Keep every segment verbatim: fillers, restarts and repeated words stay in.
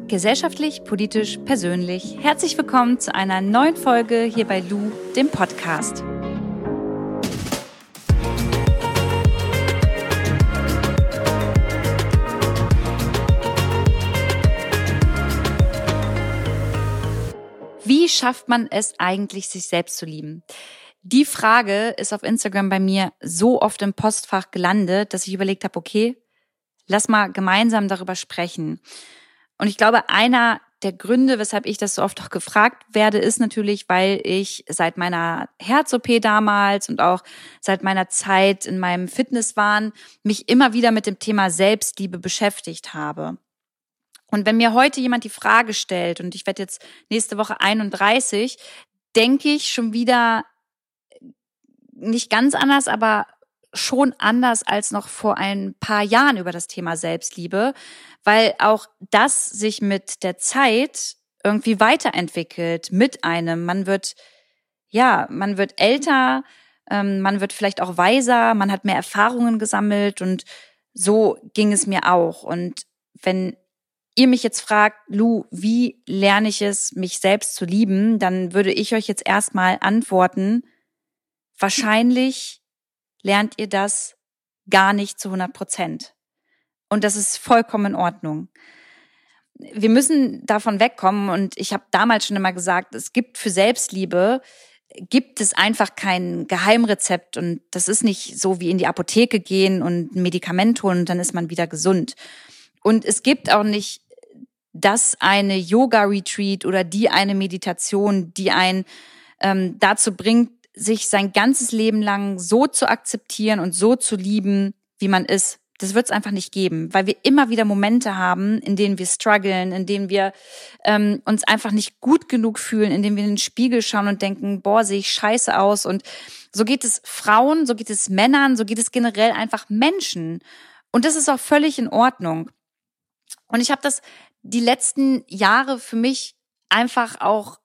Gesellschaftlich, politisch, persönlich. Herzlich willkommen zu einer neuen Folge hier bei Lu, dem Podcast. Wie schafft man es eigentlich, sich selbst zu lieben? Die Frage ist auf Instagram bei mir so oft im Postfach gelandet, dass ich überlegt habe, okay, lass mal gemeinsam darüber sprechen. Und ich glaube, einer der Gründe, weshalb ich das so oft auch gefragt werde, ist natürlich, weil ich seit meiner Herz-O P damals und auch seit meiner Zeit in meinem Fitnesswahn mich immer wieder mit dem Thema Selbstliebe beschäftigt habe. Und wenn mir heute jemand die Frage stellt, und ich werde jetzt nächste Woche einunddreißig, denke ich schon wieder nicht ganz anders, aber schon anders als noch vor ein paar Jahren über das Thema Selbstliebe, weil auch das sich mit der Zeit irgendwie weiterentwickelt mit einem. Man wird, ja, man wird älter, ähm, man wird vielleicht auch weiser, man hat mehr Erfahrungen gesammelt und so ging es mir auch. Und wenn ihr mich jetzt fragt, Lu, wie lerne ich es, mich selbst zu lieben, dann würde ich euch jetzt erstmal antworten, wahrscheinlich lernt ihr das gar nicht zu hundert Prozent. Und das ist vollkommen in Ordnung. Wir müssen davon wegkommen und ich habe damals schon immer gesagt, es gibt für Selbstliebe, gibt es einfach kein Geheimrezept und das ist nicht so wie in die Apotheke gehen und ein Medikament holen und dann ist man wieder gesund. Und es gibt auch nicht das eine Yoga-Retreat oder die eine Meditation, die einen ähm, dazu bringt, sich sein ganzes Leben lang so zu akzeptieren und so zu lieben, wie man ist. Das wird es einfach nicht geben, weil wir immer wieder Momente haben, in denen wir strugglen, in denen wir ähm, uns einfach nicht gut genug fühlen, in denen wir in den Spiegel schauen und denken, boah, sehe ich scheiße aus. Und so geht es Frauen, so geht es Männern, so geht es generell einfach Menschen. Und das ist auch völlig in Ordnung. Und ich habe das die letzten Jahre für mich einfach auch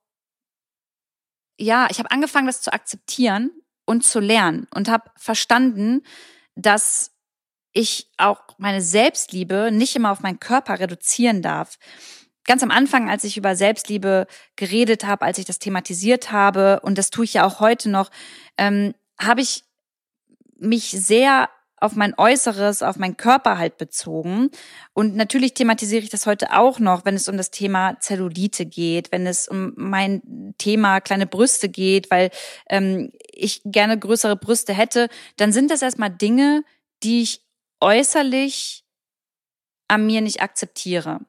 Ja, ich habe angefangen, das zu akzeptieren und zu lernen und habe verstanden, dass ich auch meine Selbstliebe nicht immer auf meinen Körper reduzieren darf. Ganz am Anfang, als ich über Selbstliebe geredet habe, als ich das thematisiert habe, und das tue ich ja auch heute noch, ähm, habe ich mich sehr auf mein Äußeres, auf meinen Körper halt bezogen. Und natürlich thematisiere ich das heute auch noch, wenn es um das Thema Zellulite geht, wenn es um mein Thema kleine Brüste geht, weil ähm, ich gerne größere Brüste hätte, dann sind das erstmal Dinge, die ich äußerlich an mir nicht akzeptiere.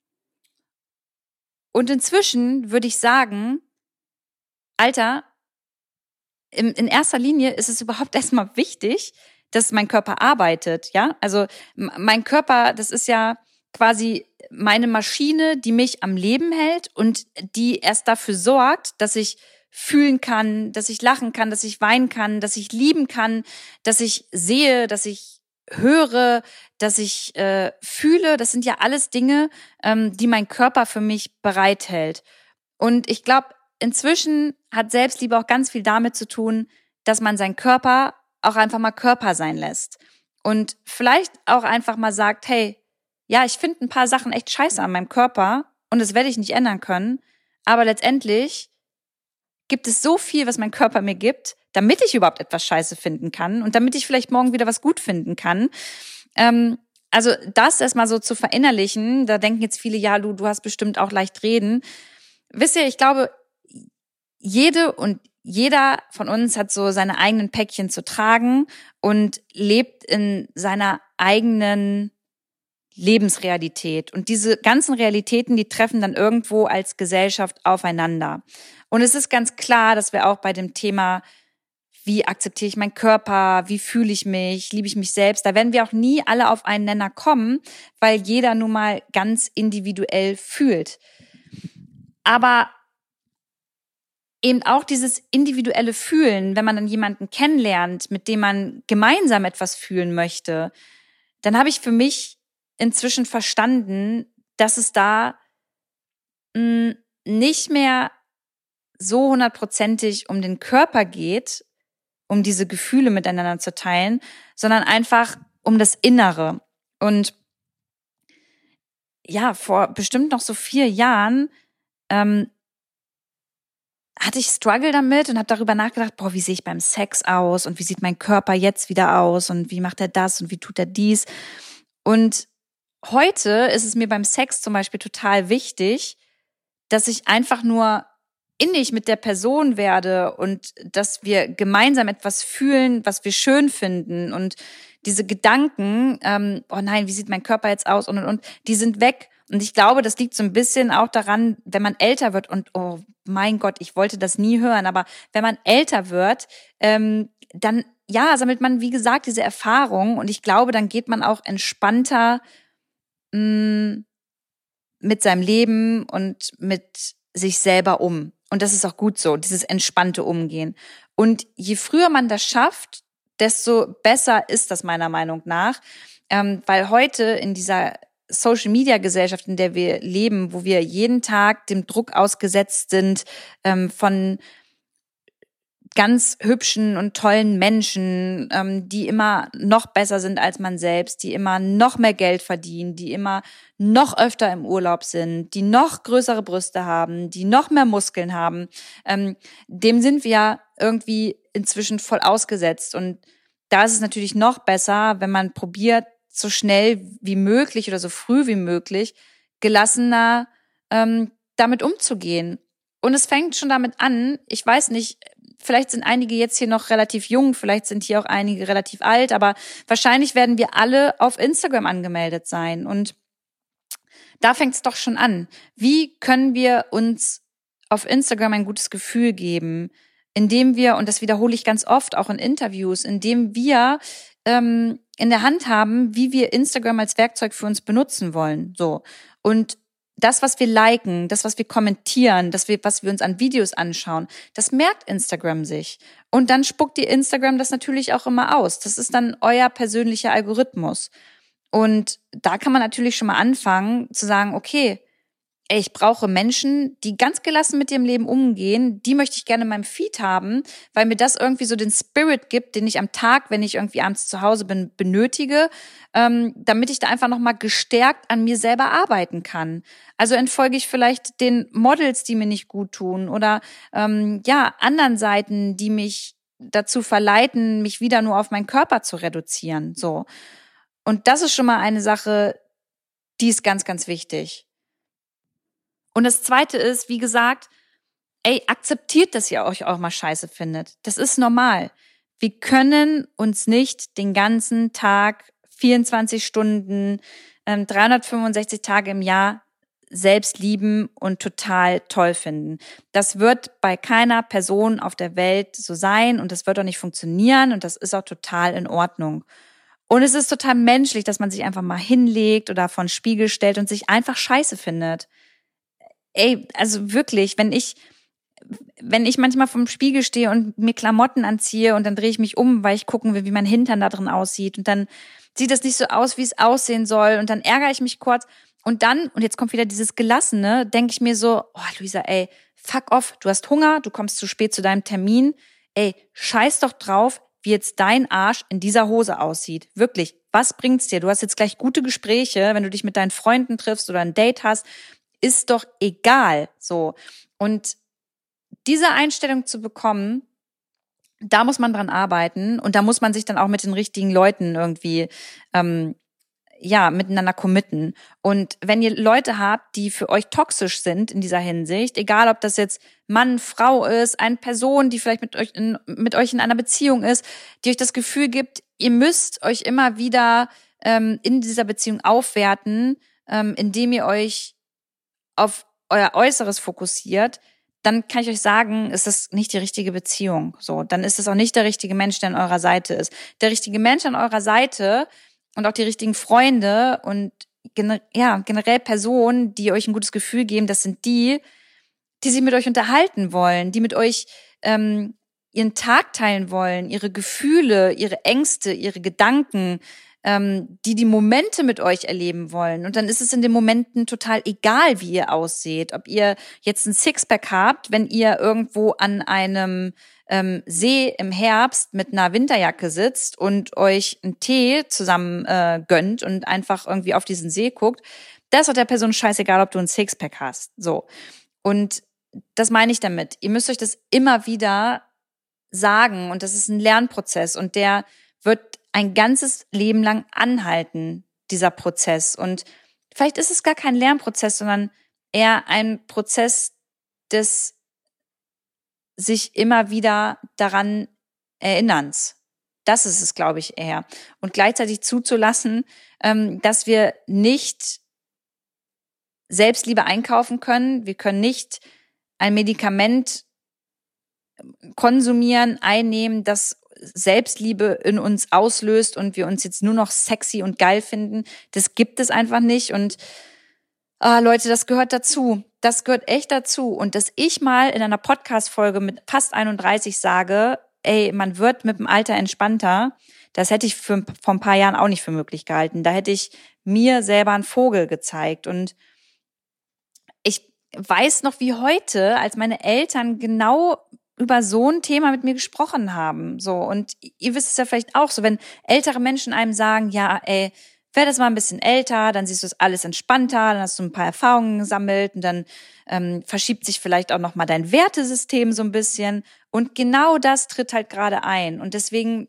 Und inzwischen würde ich sagen, Alter, in, in erster Linie ist es überhaupt erstmal wichtig, dass mein Körper arbeitet, ja? Also mein Körper, das ist ja quasi meine Maschine, die mich am Leben hält und die erst dafür sorgt, dass ich fühlen kann, dass ich lachen kann, dass ich weinen kann, dass ich lieben kann, dass ich sehe, dass ich höre, dass ich äh, fühle. Das sind ja alles Dinge, ähm, die mein Körper für mich bereithält. Und ich glaube, inzwischen hat Selbstliebe auch ganz viel damit zu tun, dass man seinen Körper auch einfach mal Körper sein lässt. Und vielleicht auch einfach mal sagt, hey, ja, ich finde ein paar Sachen echt scheiße an meinem Körper und das werde ich nicht ändern können. Aber letztendlich gibt es so viel, was mein Körper mir gibt, damit ich überhaupt etwas scheiße finden kann und damit ich vielleicht morgen wieder was gut finden kann. Ähm, also das erstmal so zu verinnerlichen, da denken jetzt viele, ja, Lu, du hast bestimmt auch leicht reden. Wisst ihr, ich glaube, jede und jeder von uns hat so seine eigenen Päckchen zu tragen und lebt in seiner eigenen Lebensrealität. Und diese ganzen Realitäten, die treffen dann irgendwo als Gesellschaft aufeinander. Und es ist ganz klar, dass wir auch bei dem Thema, wie akzeptiere ich meinen Körper, wie fühle ich mich, liebe ich mich selbst, da werden wir auch nie alle auf einen Nenner kommen, weil jeder nun mal ganz individuell fühlt. Aber eben auch dieses individuelle Fühlen, wenn man dann jemanden kennenlernt, mit dem man gemeinsam etwas fühlen möchte, dann habe ich für mich inzwischen verstanden, dass es da mh, nicht mehr so hundertprozentig um den Körper geht, um diese Gefühle miteinander zu teilen, sondern einfach um das Innere. Und ja, vor bestimmt noch so vier Jahren ähm, hatte ich Struggle damit und habe darüber nachgedacht, boah, wie sehe ich beim Sex aus und wie sieht mein Körper jetzt wieder aus und wie macht er das und wie tut er dies. Und heute ist es mir beim Sex zum Beispiel total wichtig, dass ich einfach nur innig mit der Person werde und dass wir gemeinsam etwas fühlen, was wir schön finden. Und diese Gedanken, ähm, oh nein, wie sieht mein Körper jetzt aus und und und, die sind weg. Und ich glaube, das liegt so ein bisschen auch daran, wenn man älter wird und oh mein Gott, ich wollte das nie hören, aber wenn man älter wird, ähm, dann ja, sammelt man, wie gesagt, diese Erfahrung und ich glaube, dann geht man auch entspannter mh, mit seinem Leben und mit sich selber um. Und das ist auch gut so, dieses entspannte Umgehen. Und je früher man das schafft, desto besser ist das meiner Meinung nach. Ähm, weil heute in dieser Social-Media-Gesellschaft, in der wir leben, wo wir jeden Tag dem Druck ausgesetzt sind, ähm, von ganz hübschen und tollen Menschen, ähm, die immer noch besser sind als man selbst, die immer noch mehr Geld verdienen, die immer noch öfter im Urlaub sind, die noch größere Brüste haben, die noch mehr Muskeln haben. Ähm, dem sind wir ja irgendwie inzwischen voll ausgesetzt. Und da ist es natürlich noch besser, wenn man probiert, so schnell wie möglich oder so früh wie möglich gelassener ähm, damit umzugehen. Und es fängt schon damit an, ich weiß nicht, vielleicht sind einige jetzt hier noch relativ jung, vielleicht sind hier auch einige relativ alt, aber wahrscheinlich werden wir alle auf Instagram angemeldet sein. Und da fängt es doch schon an. Wie können wir uns auf Instagram ein gutes Gefühl geben, indem wir, und das wiederhole ich ganz oft auch in Interviews, indem wir ähm, in der Hand haben, wie wir Instagram als Werkzeug für uns benutzen wollen. So. Und das, was wir liken, das, was wir kommentieren, das, was wir uns an Videos anschauen, das merkt Instagram sich. Und dann spuckt ihr Instagram das natürlich auch immer aus. Das ist dann euer persönlicher Algorithmus. Und da kann man natürlich schon mal anfangen zu sagen, okay, ey, ich brauche Menschen, die ganz gelassen mit ihrem Leben umgehen. Die möchte ich gerne in meinem Feed haben, weil mir das irgendwie so den Spirit gibt, den ich am Tag, wenn ich irgendwie abends zu Hause bin, benötige, ähm, damit ich da einfach nochmal gestärkt an mir selber arbeiten kann. Also entfolge ich vielleicht den Models, die mir nicht gut tun oder ähm, ja anderen Seiten, die mich dazu verleiten, mich wieder nur auf meinen Körper zu reduzieren. So. Und das ist schon mal eine Sache, die ist ganz, ganz wichtig. Und das Zweite ist, wie gesagt, ey, akzeptiert, dass ihr euch auch mal scheiße findet. Das ist normal. Wir können uns nicht den ganzen Tag, vierundzwanzig Stunden, ähm, dreihundertfünfundsechzig Tage im Jahr selbst lieben und total toll finden. Das wird bei keiner Person auf der Welt so sein und das wird auch nicht funktionieren und das ist auch total in Ordnung. Und es ist total menschlich, dass man sich einfach mal hinlegt oder vor den Spiegel stellt und sich einfach scheiße findet. Ey, also wirklich, wenn ich, wenn ich manchmal vom Spiegel stehe und mir Klamotten anziehe und dann drehe ich mich um, weil ich gucken will, wie mein Hintern da drin aussieht und dann sieht das nicht so aus, wie es aussehen soll und dann ärgere ich mich kurz und dann, und jetzt kommt wieder dieses Gelassene, denke ich mir so, oh Luisa, ey, fuck off, du hast Hunger, du kommst zu spät zu deinem Termin, ey, scheiß doch drauf, wie jetzt dein Arsch in dieser Hose aussieht. Wirklich, was bringt's dir? Du hast jetzt gleich gute Gespräche, wenn du dich mit deinen Freunden triffst oder ein Date hast, ist doch egal, so. Und diese Einstellung zu bekommen, da muss man dran arbeiten und da muss man sich dann auch mit den richtigen Leuten irgendwie, ähm, ja, miteinander committen. Und wenn ihr Leute habt, die für euch toxisch sind in dieser Hinsicht, egal ob das jetzt Mann, Frau ist, eine Person, die vielleicht mit euch in, mit euch in einer Beziehung ist, die euch das Gefühl gibt, ihr müsst euch immer wieder ähm, in dieser Beziehung aufwerten, ähm, indem ihr euch auf euer Äußeres fokussiert, dann kann ich euch sagen, ist das nicht die richtige Beziehung. So, dann ist es auch nicht der richtige Mensch, der an eurer Seite ist. Der richtige Mensch an eurer Seite und auch die richtigen Freunde und gener- ja, generell Personen, die euch ein gutes Gefühl geben, das sind die, die sich mit euch unterhalten wollen, die mit euch ähm, ihren Tag teilen wollen, ihre Gefühle, ihre Ängste, ihre Gedanken, ähm, die die Momente mit euch erleben wollen. Und dann ist es in den Momenten total egal, wie ihr ausseht. Ob ihr jetzt ein Sixpack habt, wenn ihr irgendwo an einem ähm, See im Herbst mit einer Winterjacke sitzt und euch einen Tee zusammen äh, gönnt und einfach irgendwie auf diesen See guckt. Das ist doch der Person scheißegal, ob du ein Sixpack hast. So. Und das meine ich damit. Ihr müsst euch das immer wieder sagen und das ist ein Lernprozess und der wird ein ganzes Leben lang anhalten, dieser Prozess. Und vielleicht ist es gar kein Lernprozess, sondern eher ein Prozess des sich immer wieder daran Erinnerns. Das ist es, glaube ich, eher. Und gleichzeitig zuzulassen, ähm, dass wir nicht Selbstliebe einkaufen können. Wir können nicht ein Medikament konsumieren, einnehmen, das Selbstliebe in uns auslöst und wir uns jetzt nur noch sexy und geil finden. Das gibt es einfach nicht. Und ah, Leute, das gehört dazu. Das gehört echt dazu. Und dass ich mal in einer Podcast-Folge mit fast einunddreißig sage, ey, man wird mit dem Alter entspannter, das hätte ich für, vor ein paar Jahren auch nicht für möglich gehalten. Da hätte ich mir selber einen Vogel gezeigt. Und ich weiß noch wie heute, als meine Eltern genau über so ein Thema mit mir gesprochen haben. So, und ihr wisst es ja vielleicht auch so, wenn ältere Menschen einem sagen, ja, ey, werde das mal ein bisschen älter, dann siehst du es alles entspannter, dann hast du ein paar Erfahrungen gesammelt und dann ähm, verschiebt sich vielleicht auch nochmal dein Wertesystem so ein bisschen. Und genau das tritt halt gerade ein. Und deswegen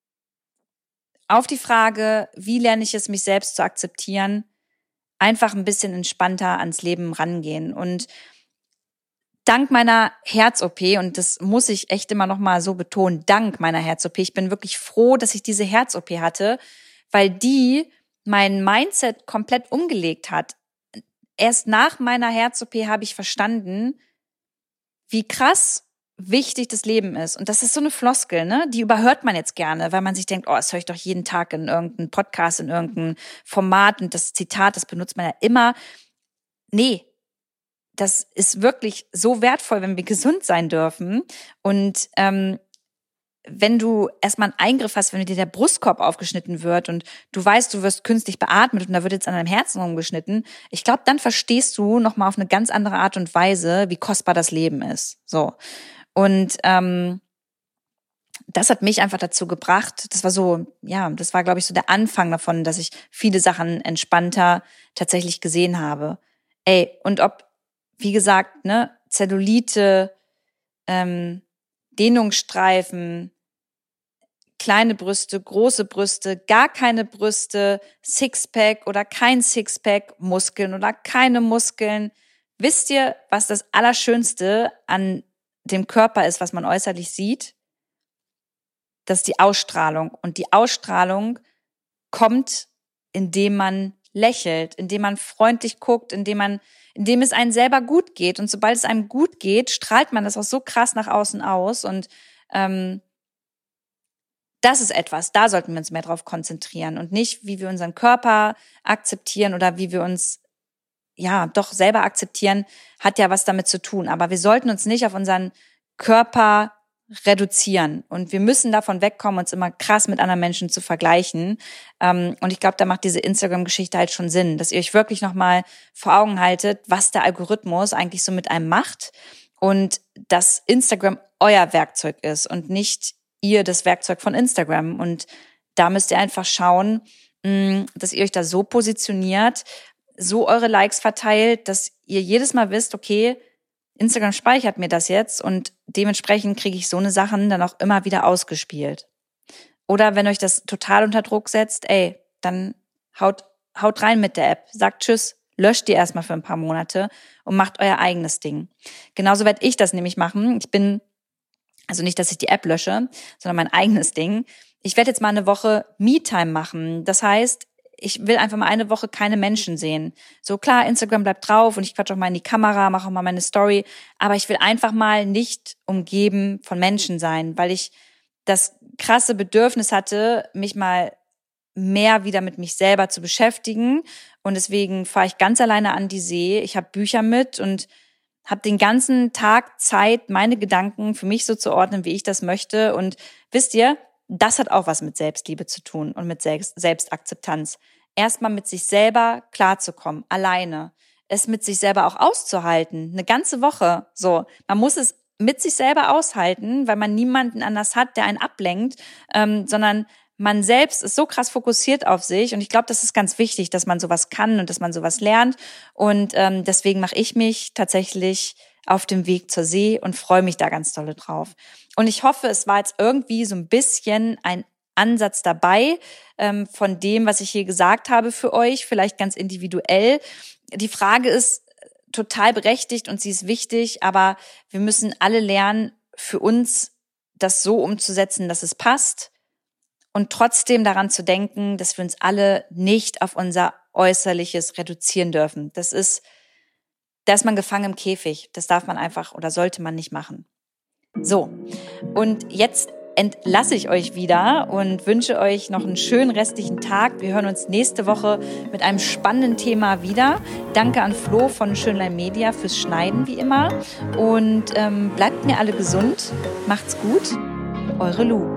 auf die Frage, wie lerne ich es, mich selbst zu akzeptieren, einfach ein bisschen entspannter ans Leben rangehen. Und dank meiner Herz-O P, und das muss ich echt immer noch mal so betonen, dank meiner Herz-O P, ich bin wirklich froh, dass ich diese Herz-O P hatte, weil die mein Mindset komplett umgelegt hat. Erst nach meiner Herz-O P habe ich verstanden, wie krass wichtig das Leben ist. Und das ist so eine Floskel, ne? Die überhört man jetzt gerne, weil man sich denkt, oh, das höre ich doch jeden Tag in irgendeinem Podcast, in irgendeinem Format und das Zitat, das benutzt man ja immer. Nee, das ist wirklich so wertvoll, wenn wir gesund sein dürfen. Und ähm, wenn du erstmal einen Eingriff hast, wenn dir der Brustkorb aufgeschnitten wird und du weißt, du wirst künstlich beatmet und da wird jetzt an deinem Herzen rumgeschnitten, ich glaube, dann verstehst du nochmal auf eine ganz andere Art und Weise, wie kostbar das Leben ist. So. Und ähm, das hat mich einfach dazu gebracht, das war so, ja, das war, glaube ich, so der Anfang davon, dass ich viele Sachen entspannter tatsächlich gesehen habe. Ey, und ob, wie gesagt, ne, Zellulite, ähm, Dehnungsstreifen, kleine Brüste, große Brüste, gar keine Brüste, Sixpack oder kein Sixpack, Muskeln oder keine Muskeln. Wisst ihr, was das Allerschönste an dem Körper ist, was man äußerlich sieht? Das ist die Ausstrahlung. Und die Ausstrahlung kommt, indem man lächelt, indem man freundlich guckt, indem man, indem es einem selber gut geht. Und sobald es einem gut geht, strahlt man das auch so krass nach außen aus. Und ähm, das ist etwas, da sollten wir uns mehr drauf konzentrieren und nicht, wie wir unseren Körper akzeptieren oder wie wir uns ja doch selber akzeptieren, hat ja was damit zu tun. Aber wir sollten uns nicht auf unseren Körper reduzieren und wir müssen davon wegkommen, uns immer krass mit anderen Menschen zu vergleichen. Und ich glaube, da macht diese Instagram-Geschichte halt schon Sinn, dass ihr euch wirklich nochmal vor Augen haltet, was der Algorithmus eigentlich so mit einem macht und dass Instagram euer Werkzeug ist und nicht ihr das Werkzeug von Instagram. Und da müsst ihr einfach schauen, dass ihr euch da so positioniert, so eure Likes verteilt, dass ihr jedes Mal wisst, okay, Instagram speichert mir das jetzt und dementsprechend kriege ich so eine Sachen dann auch immer wieder ausgespielt. Oder wenn euch das total unter Druck setzt, ey, dann haut, haut rein mit der App, sagt tschüss, löscht die erstmal für ein paar Monate und macht euer eigenes Ding. Genauso werde ich das nämlich machen. Ich bin Also nicht, dass ich die App lösche, sondern mein eigenes Ding. Ich werde jetzt mal eine Woche Me-Time machen. Das heißt, ich will einfach mal eine Woche keine Menschen sehen. So klar, Instagram bleibt drauf und ich quatsch auch mal in die Kamera, mache auch mal meine Story. Aber ich will einfach mal nicht umgeben von Menschen sein, weil ich das krasse Bedürfnis hatte, mich mal mehr wieder mit mich selber zu beschäftigen. Und deswegen fahre ich ganz alleine an die See. Ich habe Bücher mit und habe den ganzen Tag Zeit, meine Gedanken für mich so zu ordnen, wie ich das möchte. Und wisst ihr, das hat auch was mit Selbstliebe zu tun und mit Selbst- Selbstakzeptanz. Erstmal mit sich selber klarzukommen, alleine. Es mit sich selber auch auszuhalten, eine ganze Woche. So, man muss es mit sich selber aushalten, weil man niemanden anders hat, der einen ablenkt, ähm, sondern man selbst ist so krass fokussiert auf sich und ich glaube, das ist ganz wichtig, dass man sowas kann und dass man sowas lernt und ähm, deswegen mache ich mich tatsächlich auf dem Weg zur See und freue mich da ganz dolle drauf. Und ich hoffe, es war jetzt irgendwie so ein bisschen ein Ansatz dabei ähm, von dem, was ich hier gesagt habe für euch, vielleicht ganz individuell. Die Frage ist total berechtigt und sie ist wichtig, aber wir müssen alle lernen, für uns das so umzusetzen, dass es passt. Und trotzdem daran zu denken, dass wir uns alle nicht auf unser Äußerliches reduzieren dürfen. Das ist, da ist man gefangen im Käfig. Das darf man einfach oder sollte man nicht machen. So, und jetzt entlasse ich euch wieder und wünsche euch noch einen schönen restlichen Tag. Wir hören uns nächste Woche mit einem spannenden Thema wieder. Danke an Flo von Schönlein Media fürs Schneiden, wie immer. Und ähm, bleibt mir alle gesund. Macht's gut. Eure Lu.